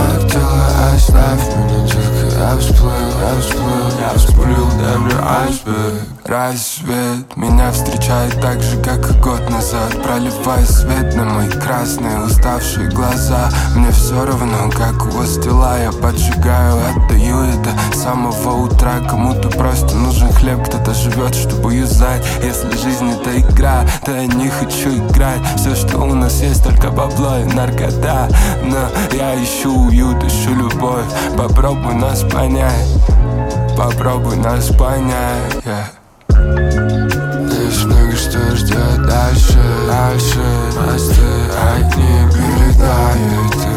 Как дела, оставь меня, детка, я всплыл, дай мне айсберг. Рассвет меня встречает так же, как и год назад, проливая свет на мои красные уставшие глаза. Мне все равно, как у вас дела, я поджигаю, отдаю это с самого утра. Кому-то просто нужен хлеб, кто-то живет, чтобы юзать. Если жизнь это игра, то я не хочу играть. Все, что у нас есть, только бабло и наркота. Но я ищу уют, ищу любовь. Попробуй нас понять, попробуй нас понять, yeah. Лишь много что ждет дальше, просто одни передают.